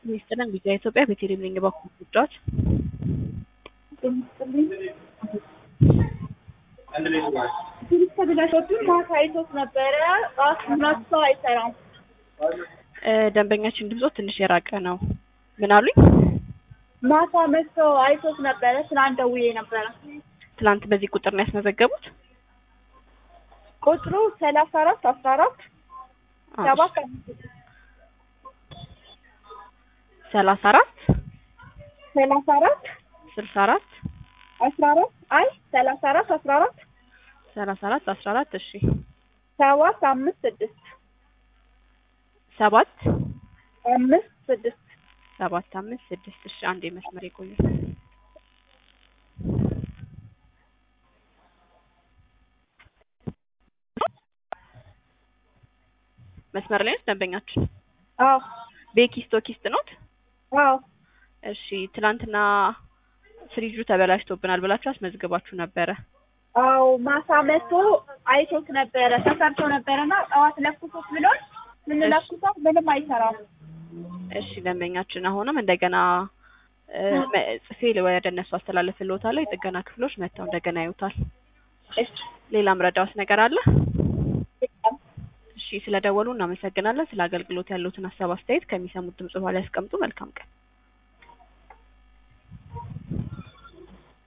ሚስተርን ቢጫ ኢትዮጵያ በቴሌቪዥን በኩል ጉዳዮች ማሳይቶት ነበረ ራሱ አይሰራም። ደንበኛችን ድምጾ ትንሽ የራቀ ነው። ምን አሉኝ? ማታ መጥቶ አይቶት ነበረ። ትናንት ደውዬ ነበረ። ትናንት በዚህ ቁጥር ነው ያስመዘገቡት? ቁጥሩ 34 14 7 34 64 64 14 አይ 34 14 34 14 እሺ 7 5 6 7 5 6 7 5 6 እሺ አንዴ መስመር ይቆዩ። መስመር ላይ ደንበኛችን አዎ ቤኪ ስቶኪስት ኖት? አዎ እሺ ትናንትና ፍሪጁ ተበላሽቶብናል ብላችሁ አስመዝግባችሁ ነበረ? አዎ ማታ መጥቶ አይቶት ነበረ። ተሰርቶ ነበርና ጠዋት ለኩሶት ብሎን ምን ለኩሶት ምንም አይሰራም። እሺ ደንበኛችን አሁንም እንደገና ጽፌ ወደ እነሱ አስተላልፍልዎታለሁ። የጥገና ክፍሎች መጥተው እንደገና ያዩታል። እሺ ሌላ ምረዳውስ ነገር አለ? እሺ ስለደወሉ እናመሰግናለን። ስለ አገልግሎት ያሉትን ሀሳብ አስተያየት ከሚሰሙት ድምጽ በኋላ ያስቀምጡ። መልካም ቀን።